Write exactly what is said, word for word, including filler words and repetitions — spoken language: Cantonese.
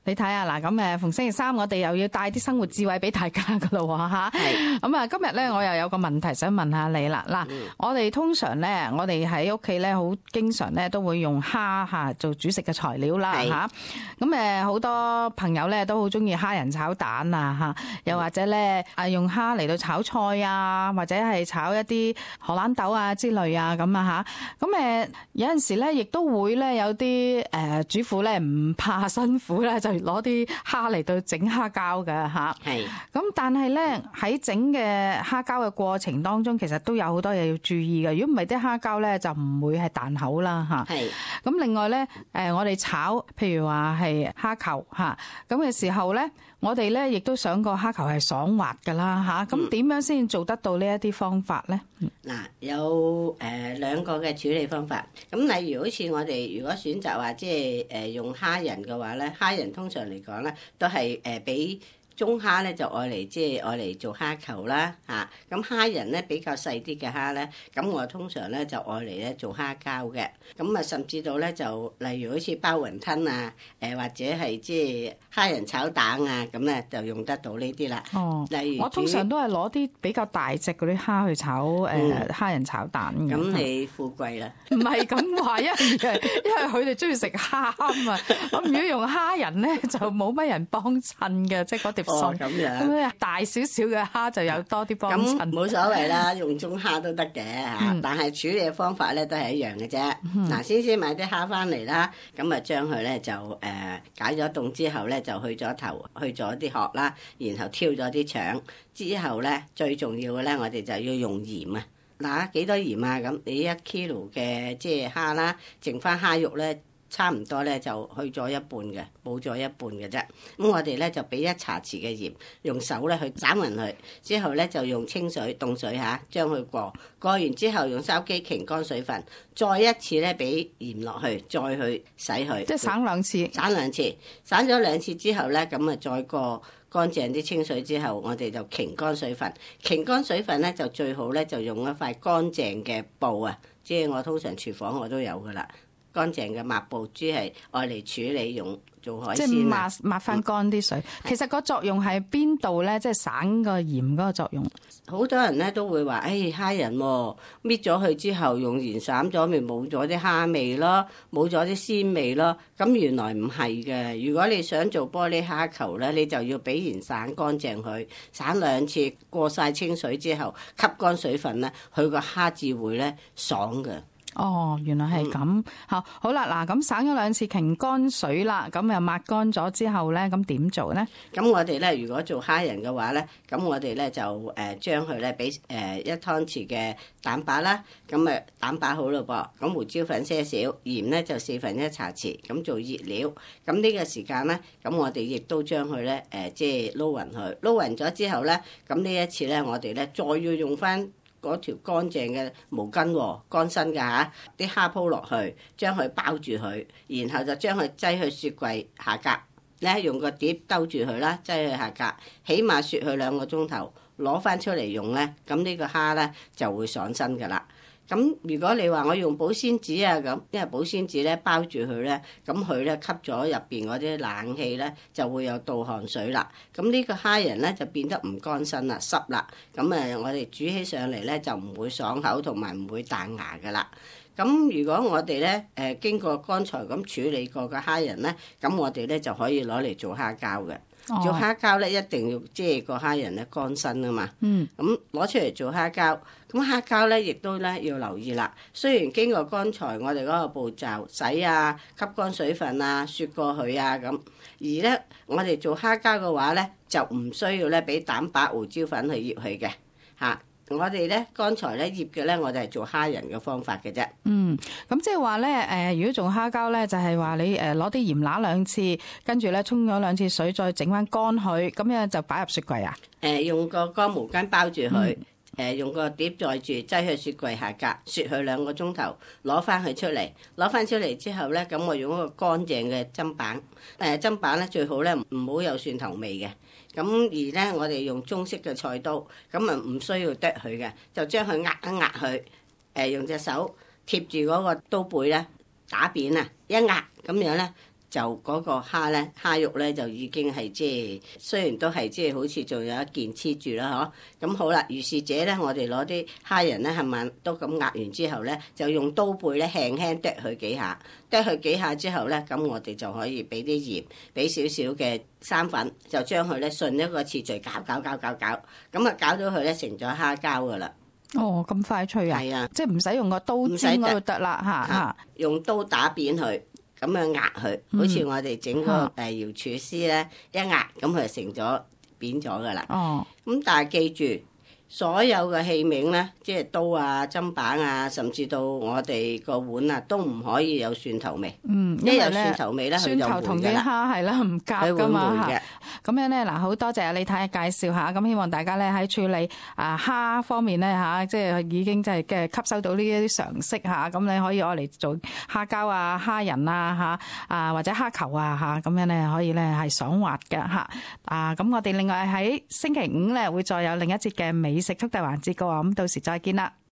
你睇下嗱，咁誒逢星期三我哋又要帶啲生活智慧俾大家噶咯喎嚇。係。咁啊，今日咧我又有個問題想問下你啦。嗱、嗯，我哋通常咧，我哋喺屋企咧好經常咧都會用蝦嚇做煮食嘅材料啦嚇。咁誒好多朋友咧都好中意蝦仁炒蛋啊嚇，又或者咧啊用蝦嚟到炒菜啊，或者係炒一啲荷蘭豆啊之類啊咁啊嚇。咁誒有陣時咧亦都會咧有啲誒主婦咧唔怕辛苦咧就攞啲蝦嚟到整蝦膠㗎吓，係。咁但係咧喺整嘅蝦膠嘅過程當中，其實都有好多嘢要注意嘅。如果唔係啲蝦膠咧，就唔會係彈口啦吓。係。咁另外咧，誒我哋炒，譬如話係蝦球吓，咁嘅時候咧，我哋咧亦都想個蝦球係爽滑㗎啦吓。咁點樣先做得到呢一啲方法咧？ 嗱，有誒兩個嘅處理方法。咁例如好似我哋如果選擇話即係誒用蝦仁嘅話咧，蝦仁通常嚟講咧都係誒俾中蝦咧就愛嚟即係愛嚟做蝦球啦嚇。咁蝦仁咧比較細啲嘅蝦咧，咁我通常咧就愛嚟咧做蝦膠嘅。咁啊甚至到咧就例如好似包雲吞啊，誒或者係即係蝦仁炒蛋啊，咁咧就用得到呢啲啦。哦，例如我通常都係攞啲比較大隻嗰啲蝦去炒誒、嗯呃、蝦仁炒蛋嘅。 咁你富貴啦？ 唔係咁話，因為因為佢哋中意食蝦啊嘛。咁如果用蝦仁咧，就冇乜人幫襯嘅，即係嗰碟餸。哦，咁樣。咁大少少嘅蝦就有多啲幫襯。 咁冇所謂啦，用中蝦都得嘅嚇。嗯、但係處理嘅方法咧都係一樣嘅啫。嗱、嗯，先先買啲蝦翻嚟啦，咁啊將佢咧就誒、呃、解咗凍之後咧就去咗頭，去咗啲殼啦，然後挑咗啲腸之後咧，最重要嘅咧我哋就要用鹽啊。嗱，幾多鹽啊？咁你一 kilo 嘅即係蝦啦，剩翻蝦肉咧。差唔多咧就去咗一半嘅，冇咗一半嘅啫。咁我哋咧就俾一茶匙嘅鹽，用手咧去斬勻佢，之後咧就用清水凍水嚇將佢過，過完之後用筲箕擎乾水分，再一次咧俾鹽落去，再去洗佢。 即係省兩次。 省兩次，省咗兩次之後咧，咁啊再過乾淨啲清水之後，我哋就擎乾水分。擎乾水分咧就最好咧就用一塊乾淨嘅布啊，即係我通常廚房我都有噶啦。乾淨嘅抹布，珠係愛嚟處理用做海鮮。即係抹抹翻乾啲水。嗯、其實個作用係邊度咧？即係省個鹽嗰個作用。 好多人咧都會話，誒、哎、蝦仁喎、哦，搣咗佢之後用鹽散咗，咪冇咗啲蝦味咯，冇咗啲鮮味咯。咁原來唔係嘅。如果你想做玻璃蝦球咧，你就要俾鹽散乾淨佢，散兩次過晒清水之後，吸乾水分咧，佢個蝦至會咧爽嘅。 哦，原來係咁。好、嗯，好啦，嗱，咁省咗兩次擎乾水啦，咁又抹乾咗之後咧，咁點做咧？ 咁我哋咧，如果做蝦仁嘅話咧，咁我哋咧就誒將佢咧俾誒一湯匙嘅蛋白啦，咁誒蛋白好咯噃，咁胡椒粉些少，鹽咧就四分一茶匙，咁做熱料。咁呢個時間咧，咁我哋亦都將佢咧誒即係撈勻佢，撈勻咗之後咧，咁呢一次咧，我哋咧再要用翻嗰條乾淨嘅毛巾喎，乾身㗎嚇，啲蝦鋪落去，將佢包住佢，然後就將佢擠去雪櫃下格，咧用個碟兜住佢啦，擠去下格，起碼雪佢兩個鐘頭，攞翻出嚟用咧，咁呢個蝦咧就會爽身㗎啦。咁如果你話我用保鮮紙啊咁，因為保鮮紙咧包住佢咧，咁佢咧吸咗入邊嗰啲冷氣咧，就會有倒汗水啦。咁呢個蝦仁咧就變得唔乾身啦，濕啦。咁誒，我哋煮起上嚟咧就唔會爽口同埋唔會彈牙噶啦。咁如果我哋咧誒經過剛才咁處理過嘅蝦仁咧，咁我哋咧就可以攞嚟做蝦膠嘅。哦、做蝦膠咧一定要即係個蝦仁咧乾身啊嘛。嗯。咁攞出嚟做蝦膠，咁蝦膠咧亦都咧要留意啦。雖然經過剛才我哋嗰個步驟洗啊、吸乾水分啊、雪過佢啊咁，而咧我哋做蝦膠嘅話咧就唔需要咧俾蛋白胡椒粉去醃佢嘅嚇。我哋咧剛才咧醃嘅咧，我哋係做蝦仁嘅方法嘅啫。 嗯，咁即係話咧，誒，如果做蝦膠咧，就係話你誒攞啲鹽揦兩次，跟住咧沖咗兩次水，再整翻乾佢，咁樣就擺入雪櫃啊？ 誒，用個乾毛巾包住佢，誒、嗯，用個碟載住，擠去雪櫃下格，雪佢兩個鐘頭，攞翻佢出嚟，攞翻出嚟之後咧，咁我用一個乾淨嘅砧板，誒，砧板咧最好咧唔好有蒜頭味嘅。咁而咧，我哋用中式嘅菜刀，咁啊唔需要剁佢嘅，就將佢壓一壓佢，誒用隻手貼住嗰個刀背咧，打扁啊，一壓咁樣咧， 就嗰個蝦咧，蝦肉咧就已經係即係雖然都係即係好似仲有一件黐住啦，嗬。咁好啦，如是者咧，我哋攞啲蝦仁咧係咪都咁壓完之後咧，就用刀背咧輕輕剁佢幾下，剁佢幾下之後咧，咁我哋就可以俾啲鹽，俾少少嘅生粉，就將佢咧順一個次序攪攪攪攪攪，咁啊攪到佢咧成咗蝦膠噶啦。 哦，咁快脆啊！ 係啊， 即係唔使用個刀尖嗰度得啦嚇嚇， 用刀打扁佢，咁樣壓佢， 嗯好似我哋整個誒瑤柱絲咧，一壓咁佢就成咗扁咗噶啦。 哦， 咁但係記住，所有嘅器皿咧，即係刀啊、砧板啊，甚至到我哋個碗啊，都唔可以有蒜頭味。 嗯， 一有蒜頭味咧，佢就蒜頭同啲霉㗎啦。 蝦係啦，唔夾噶佢會霉嘅嘛嚇。咁樣咧嗱，好多謝李太嘅介紹下，咁希望大家咧喺處理啊蝦方面咧嚇，即係已經即係嘅吸收到呢一啲常識嚇，咁你可以攞嚟做蝦膠啊、蝦仁啊嚇啊或者蝦球啊嚇，咁樣咧可以咧係爽滑嘅嚇。啊，咁我哋另外喺星期五咧會再有另一節嘅美食速遞環節嘅喎，咁到時再見啦。